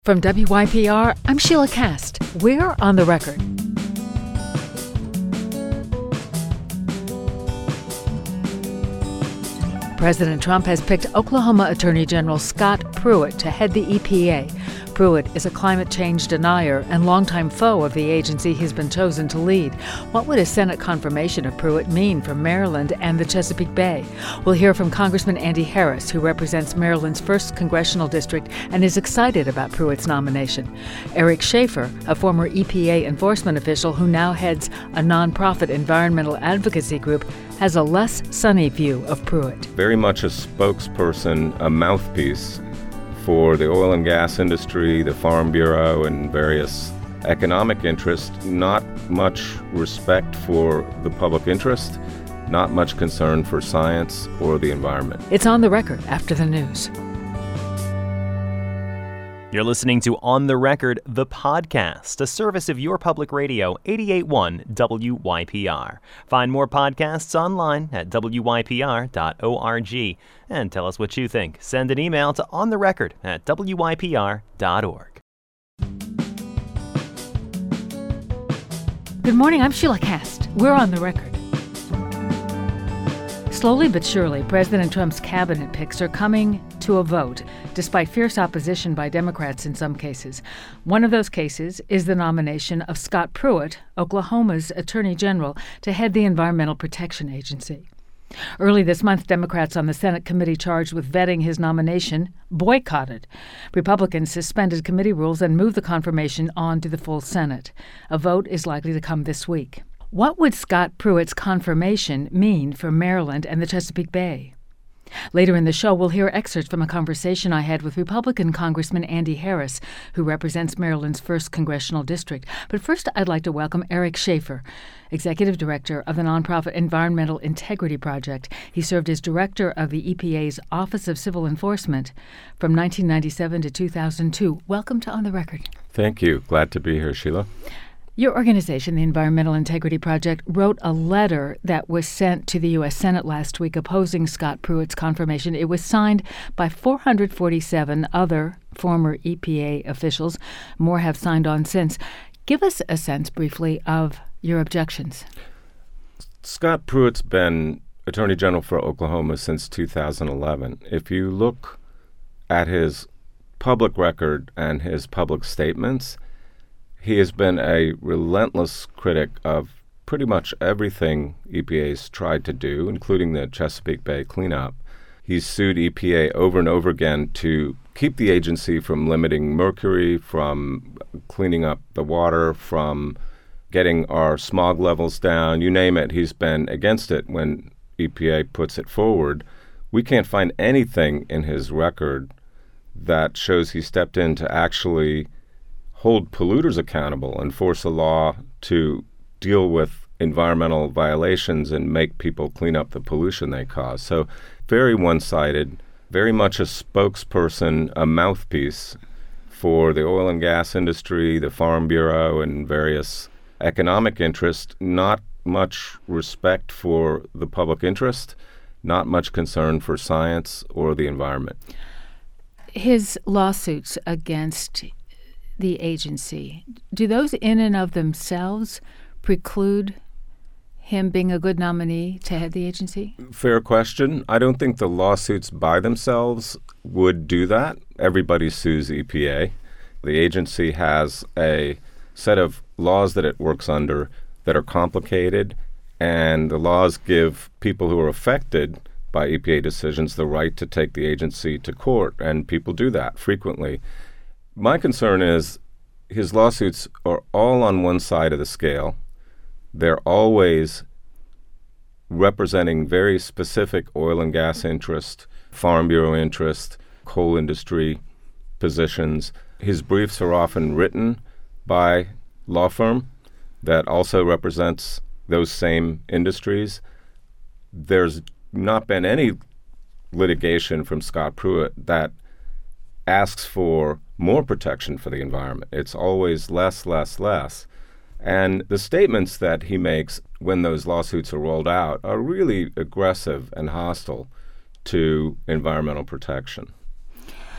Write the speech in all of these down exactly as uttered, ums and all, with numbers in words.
From W Y P R, I'm Sheila Cast. We're on the record. President Trump has picked Oklahoma Attorney General Scott Pruitt to head the E P A. Pruitt is a climate change denier and longtime foe of the agency he's been chosen to lead. What would a Senate confirmation of Pruitt mean for Maryland and the Chesapeake Bay? We'll hear from Congressman Andy Harris, who represents Maryland's first congressional district and is excited about Pruitt's nomination. Eric Schaefer, a former E P A enforcement official who now heads a nonprofit environmental advocacy group, has a less sunny view of Pruitt. Very much a spokesperson, a mouthpiece for the oil and gas industry, the Farm Bureau, and various economic interests. Not much respect for the public interest, not much concern for science or the environment. It's On the Record after the news. You're listening to On the Record, the podcast, a service of your public radio, eighty-eight point one W Y P R. Find more podcasts online at W Y P R dot org. And tell us what you think. Send an email to ontherecord at W Y P R dot org. Good morning, I'm Sheila Cast. We're on the record. Slowly but surely, President Trump's cabinet picks are coming to a vote, despite fierce opposition by Democrats in some cases. One of those cases is the nomination of Scott Pruitt, Oklahoma's Attorney General, to head the Environmental Protection Agency. Early this month, Democrats on the Senate committee charged with vetting his nomination boycotted. Republicans suspended committee rules and moved the confirmation on to the full Senate. A vote is likely to come this week. What would Scott Pruitt's confirmation mean for Maryland and the Chesapeake Bay? Later in the show, we'll hear excerpts from a conversation I had with Republican Congressman Andy Harris, who represents Maryland's first congressional district. But first, I'd like to welcome Eric Schaefer, Executive Director of the nonprofit Environmental Integrity Project. He served as Director of the E P A's Office of Civil Enforcement from nineteen ninety-seven to two thousand two. Welcome to On the Record. Thank you. Glad to be here, Sheila. Your organization, the Environmental Integrity Project, wrote a letter that was sent to the U S Senate last week opposing Scott Pruitt's confirmation. It was signed by four hundred forty-seven other former E P A officials. More have signed on since. Give us a sense, briefly, of your objections. Scott Pruitt's been Attorney General for Oklahoma since two thousand eleven. If you look at his public record and his public statements, he has been a relentless critic of pretty much everything E P A's tried to do, including the Chesapeake Bay cleanup. He's sued E P A over and over again to keep the agency from limiting mercury, from cleaning up the water, from getting our smog levels down. You name it, he's been against it when E P A puts it forward. We can't find anything in his record that shows he stepped in to actually hold polluters accountable and force a law to deal with environmental violations and make people clean up the pollution they cause. So very one-sided, very much a spokesperson, a mouthpiece for the oil and gas industry, the Farm Bureau, and various economic interests. Not much respect for the public interest, not much concern for science or the environment. His lawsuits against the agency, do those in and of themselves preclude him being a good nominee to head the agency? Fair question. I don't think the lawsuits by themselves would do that. Everybody sues E P A. The agency has a set of laws that it works under that are complicated, and the laws give people who are affected by E P A decisions the right to take the agency to court, and people do that frequently. My concern is his lawsuits are all on one side of the scale. They're always representing very specific oil and gas interest, Farm Bureau interest, coal industry positions. His briefs are often written by law firm that also represents those same industries. There's not been any litigation from Scott Pruitt that asks for more protection for the environment. It's always less, less, less. And the statements that he makes when those lawsuits are rolled out are really aggressive and hostile to environmental protection.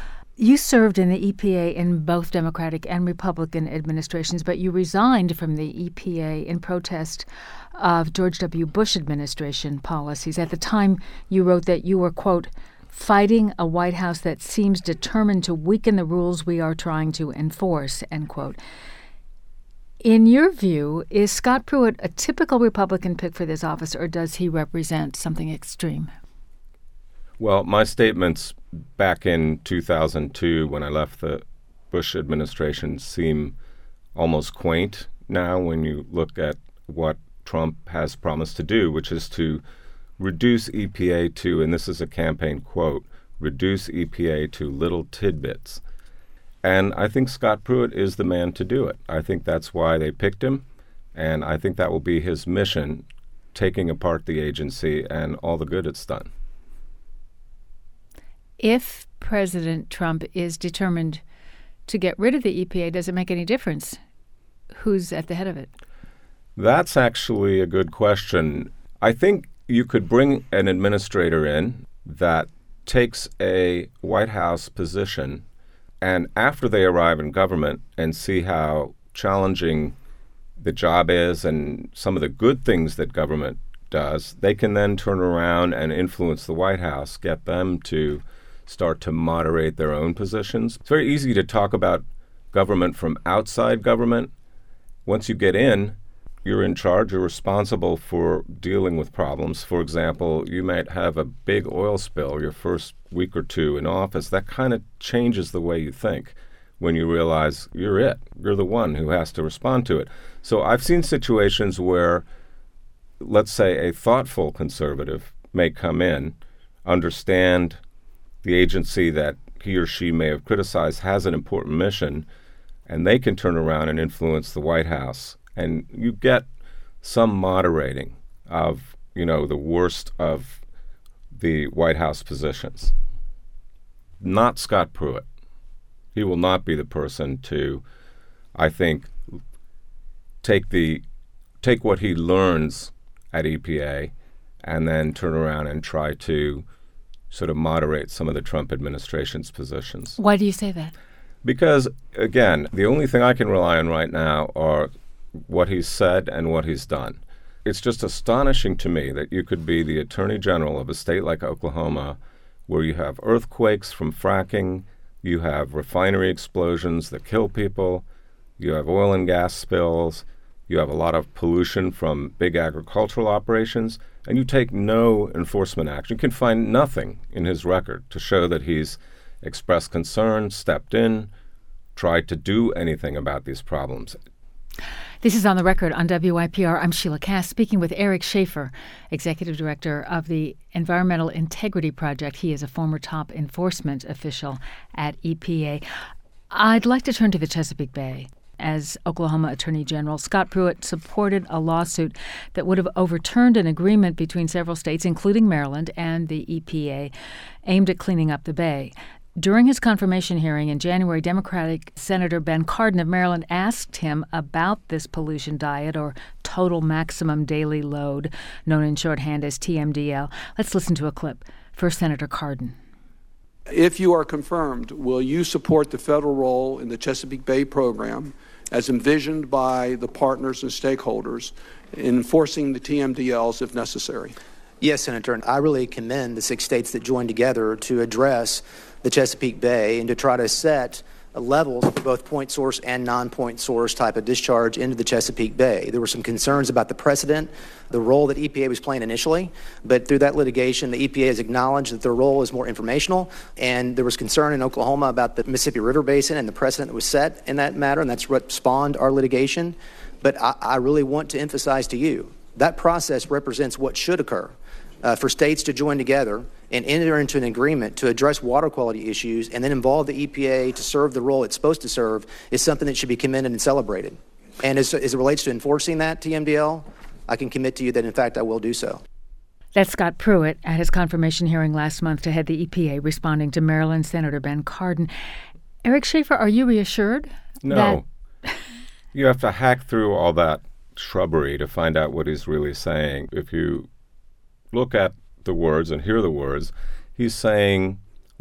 You served in the E P A in both Democratic and Republican administrations, but you resigned from the E P A in protest of George W. Bush administration policies. At the time, you wrote that you were, quote, fighting a White House that seems determined to weaken the rules we are trying to enforce, end quote. In your view, is Scott Pruitt a typical Republican pick for this office, or does he represent something extreme? Well, my statements back in two thousand two when I left the Bush administration seem almost quaint now when you look at what Trump has promised to do, which is to reduce E P A to, and this is a campaign quote, reduce E P A to little tidbits. And I think Scott Pruitt is the man to do it. I think that's why they picked him, and I think that will be his mission, taking apart the agency and all the good it's done. If President Trump is determined to get rid of the E P A, does it make any difference who's at the head of it? That's actually a good question. I think you could bring an administrator in that takes a White House position, and after they arrive in government and see how challenging the job is and some of the good things that government does, they can then turn around and influence the White House, get them to start to moderate their own positions. It's very easy to talk about government from outside government. Once you get in, you're in charge, you're responsible for dealing with problems. For example, you might have a big oil spill your first week or two in office. That kind of changes the way you think when you realize you're it. You're the one who has to respond to it. So I've seen situations where, let's say, a thoughtful conservative may come in, understand the agency that he or she may have criticized has an important mission, and they can turn around and influence the White House. And you get some moderating of, you know, the worst of the White House positions. Not Scott Pruitt. He will not be the person to, I think, take the take what he learns at E P A and then turn around and try to sort of moderate some of the Trump administration's positions. Why do you say that? Because, again, the only thing I can rely on right now are what he's said and what he's done. It's just astonishing to me that you could be the Attorney General of a state like Oklahoma, where you have earthquakes from fracking, you have refinery explosions that kill people, you have oil and gas spills, you have a lot of pollution from big agricultural operations, and you take no enforcement action. You can find nothing in his record to show that he's expressed concern, stepped in, tried to do anything about these problems. This is On the Record on W Y P R. I'm Sheila Cass, speaking with Eric Schaefer, Executive Director of the Environmental Integrity Project. He is a former top enforcement official at E P A. I'd like to turn to the Chesapeake Bay. As Oklahoma Attorney General, Scott Pruitt supported a lawsuit that would have overturned an agreement between several states, including Maryland and the E P A, aimed at cleaning up the bay. During his confirmation hearing in January, Democratic Senator Ben Cardin of Maryland asked him about this pollution diet, or total maximum daily load, known in shorthand as T M D L. Let's listen to a clip. First, Senator Cardin. If you are confirmed, will you support the federal role in the Chesapeake Bay program as envisioned by the partners and stakeholders in enforcing the T M D Ls if necessary? Yes, Senator. And I really commend the six states that joined together to address the Chesapeake Bay and to try to set levels for both point source and non-point source type of discharge into the Chesapeake Bay. There were some concerns about the precedent, the role that E P A was playing initially, but through that litigation, the E P A has acknowledged that their role is more informational, and there was concern in Oklahoma about the Mississippi River Basin and the precedent that was set in that matter, and that's what spawned our litigation. But I, I really want to emphasize to you, that process represents what should occur. Uh, for states to join together and enter into an agreement to address water quality issues and then involve the E P A to serve the role it's supposed to serve is something that should be commended and celebrated. And as, as it relates to enforcing that T M D L, I can commit to you that, in fact, I will do so. That's Scott Pruitt at his confirmation hearing last month to head the E P A, responding to Maryland Senator Ben Cardin. Eric Schaefer, are you reassured? No. That You have to hack through all that shrubbery to find out what he's really saying. If you look at the words and hear the words, he's saying,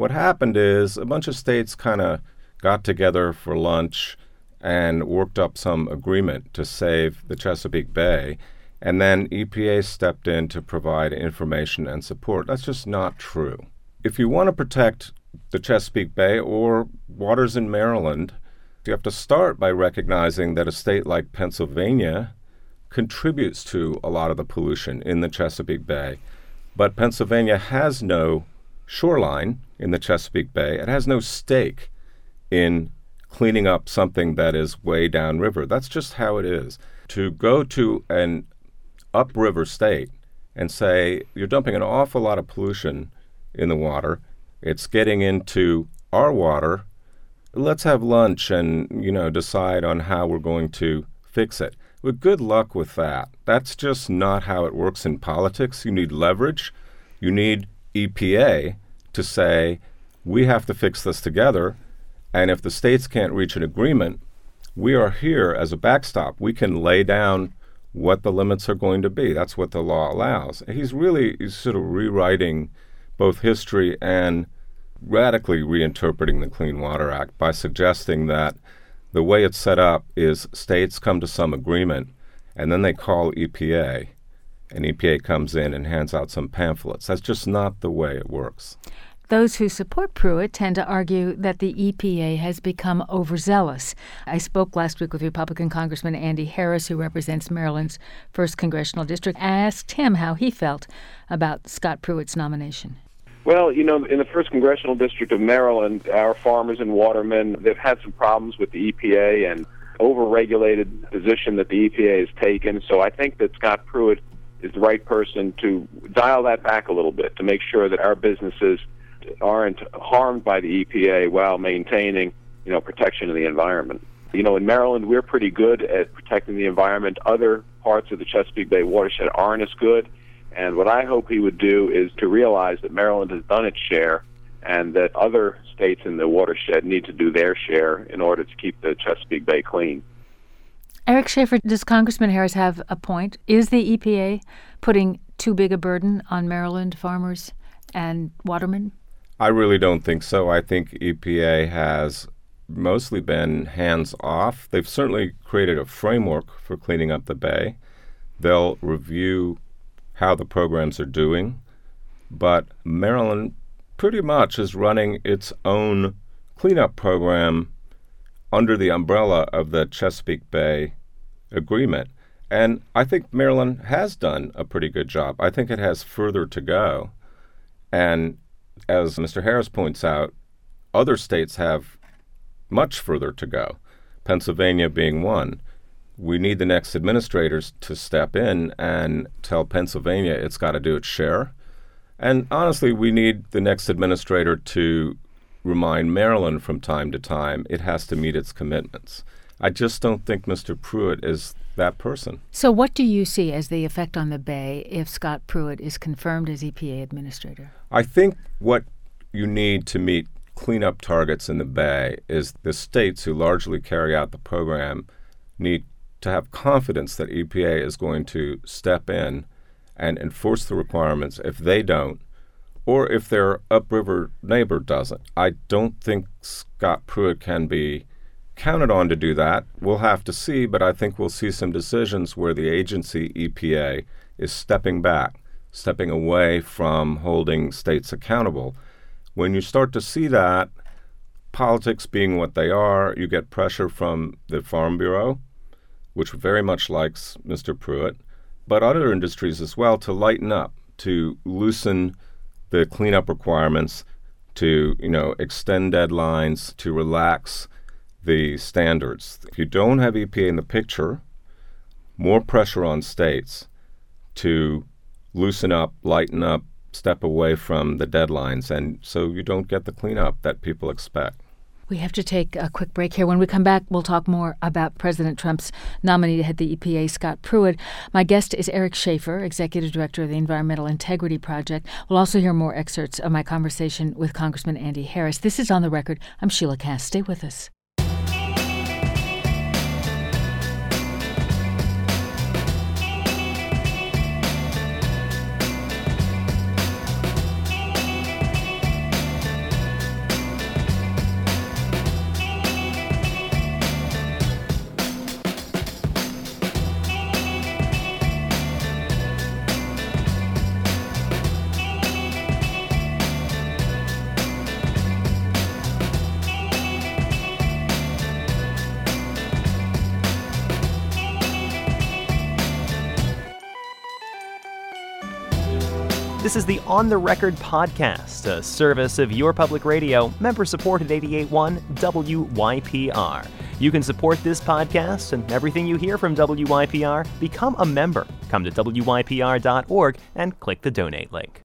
What happened is a bunch of states kind of got together for lunch and worked up some agreement to save the Chesapeake Bay, and then E P A stepped in to provide information and support. That's just not true. If you want to protect the Chesapeake Bay or waters in Maryland, you have to start by recognizing that a state like Pennsylvania contributes to a lot of the pollution in the Chesapeake Bay. But Pennsylvania has no shoreline in the Chesapeake Bay. It has no stake in cleaning up something that is way downriver. That's just how it is. To go to an upriver state and say, you're dumping an awful lot of pollution in the water, it's getting into our water, let's have lunch and, you know, decide on how we're going to fix it. Well, good luck with that. That's just not how it works in politics. You need leverage. You need E P A to say, we have to fix this together, and if the states can't reach an agreement, we are here as a backstop. We can lay down what the limits are going to be. That's what the law allows. He's really he's sort of rewriting both history and radically reinterpreting the Clean Water Act by suggesting that the way it's set up is states come to some agreement and then they call E P A, and E P A comes in and hands out some pamphlets. That's just not the way it works. Those who support Pruitt tend to argue that the E P A has become overzealous. I spoke last week with Republican Congressman Andy Harris, who represents Maryland's first congressional district. I asked him how he felt about Scott Pruitt's nomination. Well, you know, in the first congressional district of Maryland, our farmers and watermen, they've had some problems with the E P A and over-regulated position that the E P A has taken. So I think that Scott Pruitt is the right person to dial that back a little bit, to make sure that our businesses aren't harmed by the E P A while maintaining, you know, protection of the environment. You know, in Maryland, we're pretty good at protecting the environment. Other parts of the Chesapeake Bay watershed aren't as good. And what I hope he would do is to realize that Maryland has done its share and that other states in the watershed need to do their share in order to keep the Chesapeake Bay clean. Eric Schaefer, does Congressman Harris have a point? Is the E P A putting too big a burden on Maryland farmers and watermen? I really don't think so. I think E P A has mostly been hands-off. They've certainly created a framework for cleaning up the bay. They'll review how the programs are doing, but Maryland pretty much is running its own cleanup program under the umbrella of the Chesapeake Bay Agreement. And I think Maryland has done a pretty good job. I think it has further to go. And as Mister Harris points out, other states have much further to go, Pennsylvania being one. We need the next administrators to step in and tell Pennsylvania it's got to do its share. And honestly, we need the next administrator to remind Maryland from time to time it has to meet its commitments. I just don't think Mister Pruitt is that person. So what do you see as the effect on the Bay if Scott Pruitt is confirmed as E P A administrator? I think what you need to meet cleanup targets in the Bay is the states who largely carry out the program need to have confidence that E P A is going to step in and enforce the requirements if they don't, or if their upriver neighbor doesn't. I don't think Scott Pruitt can be counted on to do that. We'll have to see, but I think we'll see some decisions where the agency, E P A, is stepping back, stepping away from holding states accountable. When you start to see that, politics being what they are, you get pressure from the Farm Bureau, which very much likes Mister Pruitt, but other industries as well, to lighten up, to loosen the cleanup requirements, to, you know, extend deadlines, to relax the standards. If you don't have E P A in the picture, more pressure on states to loosen up, lighten up, step away from the deadlines, and so you don't get the cleanup that people expect. We have to take a quick break here. When we come back, we'll talk more about President Trump's nominee to head the E P A, Scott Pruitt. My guest is Eric Schaefer, Executive Director of the Environmental Integrity Project. We'll also hear more excerpts of my conversation with Congressman Andy Harris. This is On the Record. I'm Sheila Cass. Stay with us. This is the On the Record podcast, a service of your public radio, member-supported eighty-eight point one W Y P R. You can support this podcast and everything you hear from W Y P R. Become a member. Come to W Y P R dot org and click the donate link.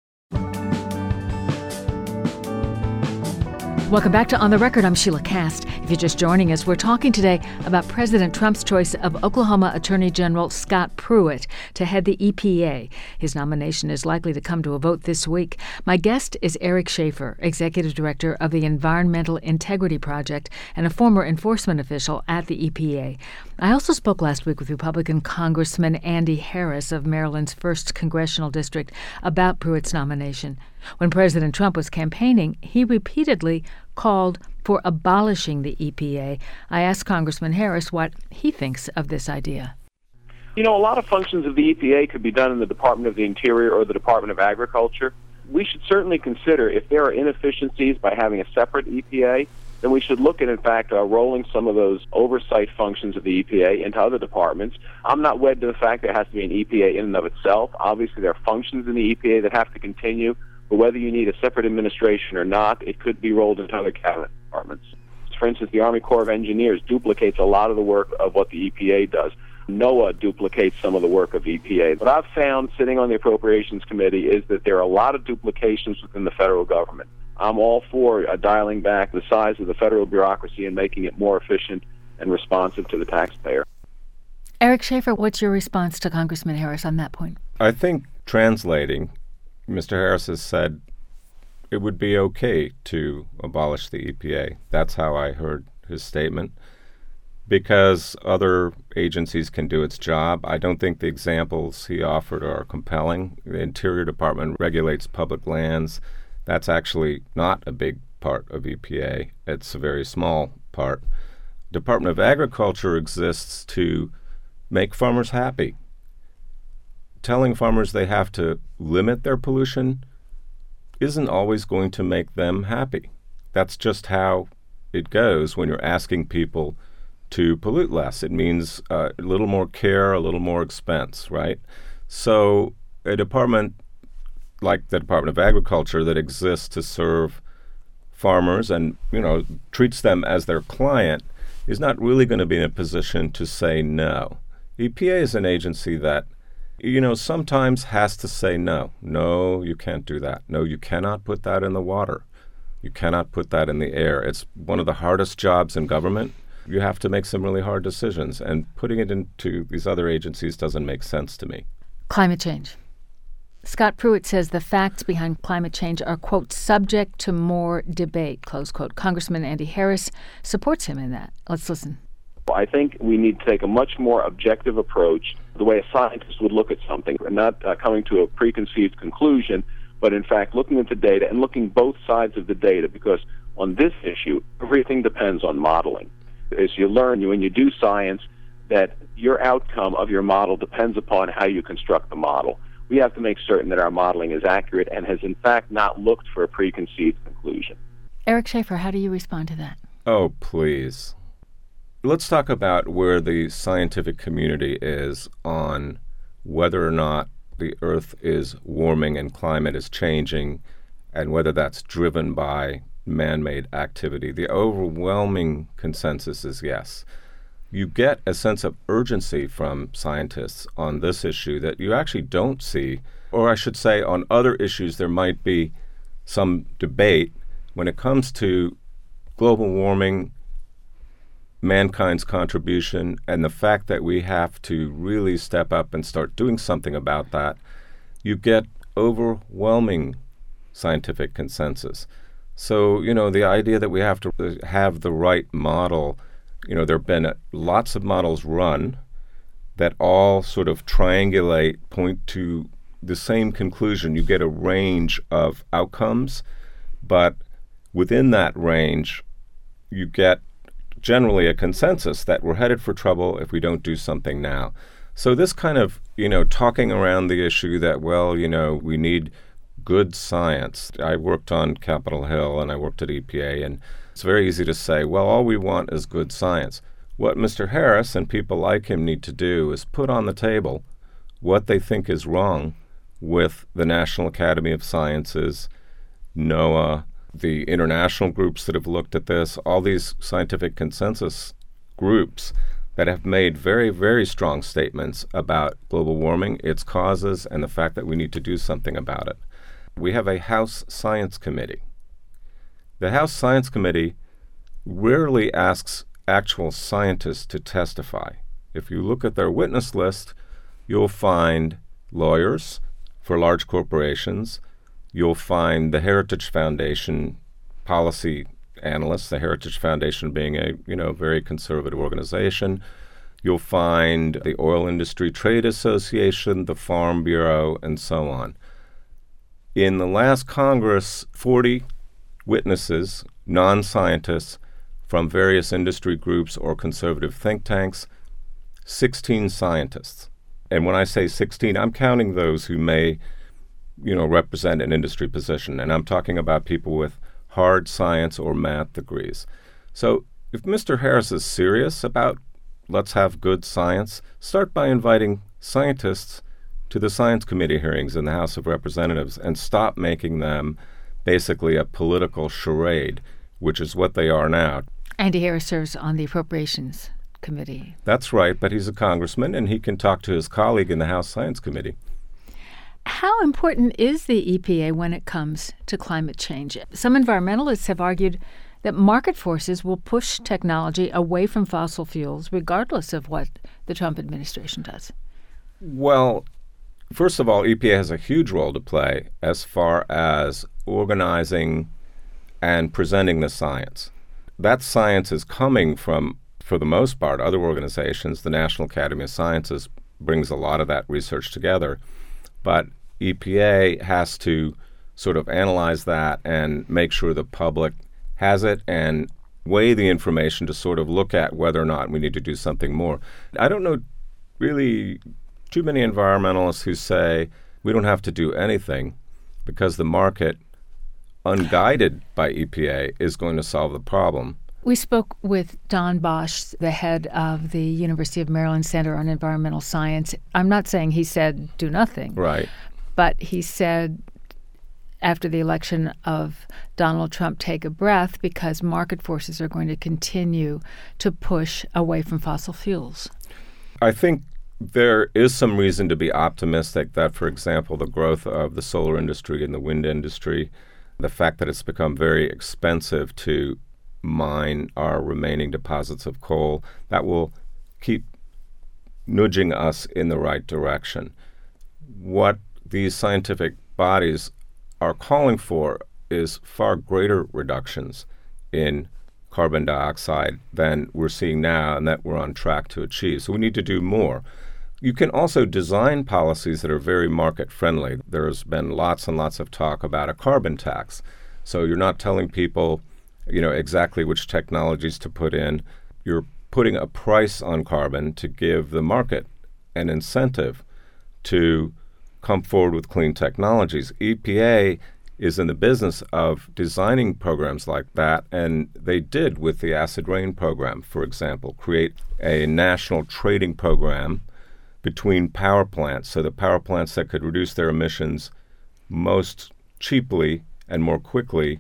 Welcome back to On the Record. I'm Sheila Cast. If you're just joining us, we're talking today about President Trump's choice of Oklahoma Attorney General Scott Pruitt to head the E P A. His nomination is likely to come to a vote this week. My guest is Eric Schaefer, Executive Director of the Environmental Integrity Project and a former enforcement official at the E P A. I also spoke last week with Republican Congressman Andy Harris of Maryland's first Congressional District about Pruitt's nomination. When President Trump was campaigning, he repeatedly called for abolishing the E P A. I asked Congressman Harris what he thinks of this idea. You know, a lot of functions of the E P A could be done in the Department of the Interior or the Department of Agriculture. We should certainly consider if there are inefficiencies by having a separate E P A, then we should look at, in fact, uh, rolling some of those oversight functions of the E P A into other departments. I'm not wed to the fact that it has to be an E P A in and of itself. Obviously, there are functions in the E P A that have to continue. But whether you need a separate administration or not, it could be rolled into other cabinet departments. For instance, the Army Corps of Engineers duplicates a lot of the work of what the E P A does. NOAA duplicates some of the work of E P A. What I've found sitting on the Appropriations Committee is that there are a lot of duplications within the federal government. I'm all for uh, dialing back the size of the federal bureaucracy and making it more efficient and responsive to the taxpayer. Eric Schaefer, what's your response to Congressman Harris on that point? I think translating, Mister Harris has said it would be okay to abolish the E P A. That's how I heard his statement. Because other agencies can do its job, I don't think the examples he offered are compelling. The Interior Department regulates public lands. That's actually not a big part of E P A. It's a very small part. Department of Agriculture exists to make farmers happy. Telling farmers they have to limit their pollution isn't always going to make them happy. That's just how it goes when you're asking people to pollute less. It means uh, a little more care, a little more expense, right? So a department like the Department of Agriculture that exists to serve farmers and, you know, treats them as their client is not really going to be in a position to say no. E P A is an agency that, you know, sometimes has to say no. No, you can't do that. No, you cannot put that in the water. You cannot put that in the air. It's one of the hardest jobs in government. You have to make some really hard decisions, and putting it into these other agencies doesn't make sense to me. Climate change. Scott Pruitt says the facts behind climate change are, quote, subject to more debate, close quote. Congressman Andy Harris supports him in that. Let's listen. I think we need to take a much more objective approach, the way a scientist would look at something, and not uh, coming to a preconceived conclusion, but in fact looking at the data and looking both sides of the data, because on this issue, everything depends on modeling. As you learn when you do science, that your outcome of your model depends upon how you construct the model. We have to make certain that our modeling is accurate and has in fact not looked for a preconceived conclusion. Eric Schaefer, how do you respond to that? Oh, please. Let's talk about where the scientific community is on whether or not the Earth is warming and climate is changing, and whether that's driven by man-made activity. The overwhelming consensus is yes. You get a sense of urgency from scientists on this issue that you actually don't see, or I should say on other issues there might be some debate when it comes to global warming, mankind's contribution, and the fact that we have to really step up and start doing something about that. You get overwhelming scientific consensus. So, you know, the idea that we have to have the right model, you know, there have been lots of models run that all sort of triangulate, point to the same conclusion. You get a range of outcomes, but within that range, you get generally a consensus that we're headed for trouble if we don't do something now. So this kind of, you know, talking around the issue that, well, you know, we need good science. I worked on Capitol Hill and I worked at E P A, and it's very easy to say, well, all we want is good science. What Mister Harris and people like him need to do is put on the table what they think is wrong with the National Academy of Sciences, NOAA, the international groups that have looked at this, all these scientific consensus groups that have made very, very strong statements about global warming, its causes, and the fact that we need to do something about it. We have a House Science Committee. The House Science Committee rarely asks actual scientists to testify. If you look at their witness list, you'll find lawyers for large corporations. You'll find the Heritage Foundation policy analysts, the Heritage Foundation being a, you know, very conservative organization. You'll find the Oil Industry Trade Association, the Farm Bureau, and so on. In the last Congress, forty witnesses, non-scientists from various industry groups or conservative think tanks, sixteen scientists. And when I say sixteen, I'm counting those who may, you know, represent an industry position. And I'm talking about people with hard science or math degrees. So if Mister Harris is serious about let's have good science, start by inviting scientists to the Science Committee hearings in the House of Representatives and stop making them basically a political charade, which is what they are now. Andy Harris serves on the Appropriations Committee. That's right, but he's a congressman and he can talk to his colleague in the House Science Committee. How important is the E P A when it comes to climate change? Some environmentalists have argued that market forces will push technology away from fossil fuels regardless of what the Trump administration does. Well, first of all, E P A has a huge role to play as far as organizing and presenting the science. That science is coming from, for the most part, other organizations. The National Academy of Sciences brings a lot of that research together. But E P A has to sort of analyze that and make sure the public has it and weigh the information to sort of look at whether or not we need to do something more. I don't know really too many environmentalists who say we don't have to do anything because the market, unguided by E P A, is going to solve the problem. We spoke with Don Bosch, the head of the University of Maryland Center on Environmental Science. I'm not saying he said do nothing. Right. But he said after the election of Donald Trump, take a breath because market forces are going to continue to push away from fossil fuels. I think there is some reason to be optimistic that, for example, the growth of the solar industry and the wind industry, the fact that it's become very expensive to mine our remaining deposits of coal, that will keep nudging us in the right direction. What these scientific bodies are calling for is far greater reductions in carbon dioxide than we're seeing now and that we're on track to achieve. So we need to do more. You can also design policies that are very market-friendly. There's been lots and lots of talk about a carbon tax. So you're not telling people, you know, exactly which technologies to put in. You're putting a price on carbon to give the market an incentive to come forward with clean technologies. E P A is in the business of designing programs like that, and they did with the acid rain program, for example, create a national trading program between power plants, so the power plants that could reduce their emissions most cheaply and more quickly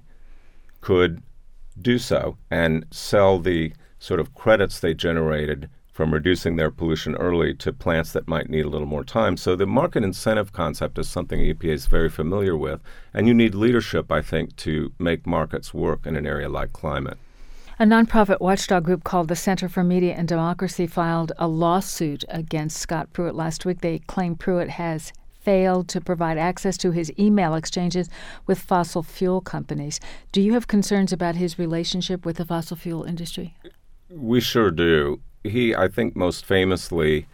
could do so and sell the sort of credits they generated from reducing their pollution early to plants that might need a little more time. So the market incentive concept is something E P A is very familiar with, and you need leadership, I think, to make markets work in an area like climate. A nonprofit watchdog group called the Center for Media and Democracy filed a lawsuit against Scott Pruitt last week. They claim Pruitt has failed to provide access to his email exchanges with fossil fuel companies. Do you have concerns about his relationship with the fossil fuel industry? We sure do. He, I think, most famously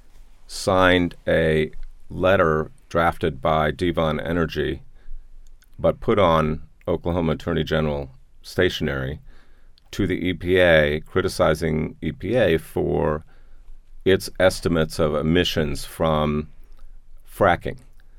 signed a letter drafted by Devon Energy, but put on Oklahoma Attorney General stationery to the E P A, criticizing E P A for its estimates of emissions from fracking.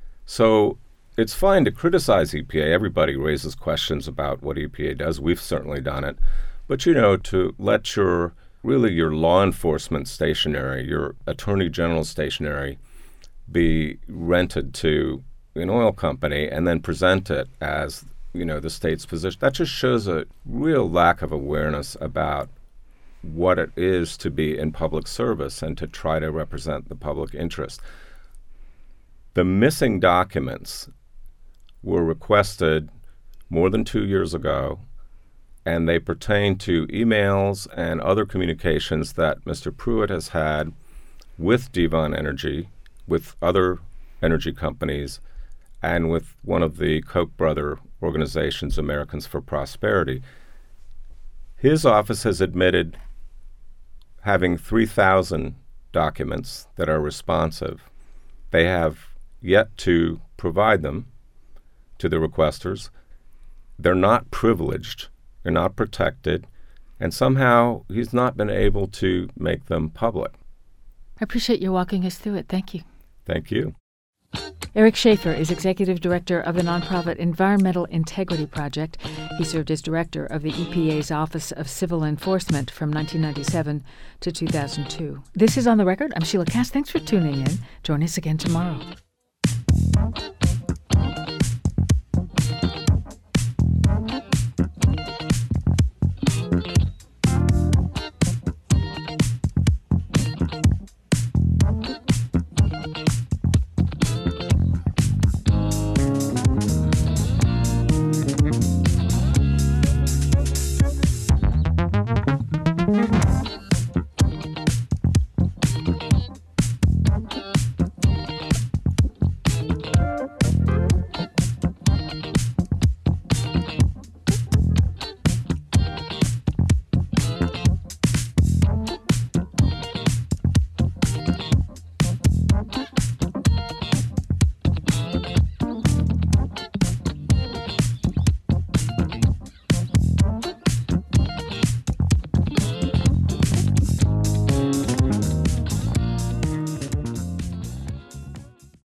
So it's fine to criticize E P A. Everybody raises questions about what E P A does. We've certainly done it. But, you know, to let your really your law enforcement stationery, your attorney general stationery, be rented to an oil company and then present it as, you know, the state's position. That just shows a real lack of awareness about what it is to be in public service and to try to represent the public interest. The missing documents were requested more than two years ago, and they pertain to emails and other communications that Mister Pruitt has had with Devon Energy, with other energy companies, and with one of the Koch brother organizations, Americans for Prosperity. His office has admitted having three thousand documents that are responsive. They have yet to provide them to the requesters. They're not privileged. They're not protected. And somehow he's not been able to make them public. I appreciate you walking us through it. Thank you. Thank you. Eric Schaefer is executive director of the nonprofit Environmental Integrity Project. He served as director of the E P A's Office of Civil Enforcement from nineteen ninety-seven to two thousand two. This is On the Record. I'm Sheila Cass. Thanks for tuning in. Join us again tomorrow.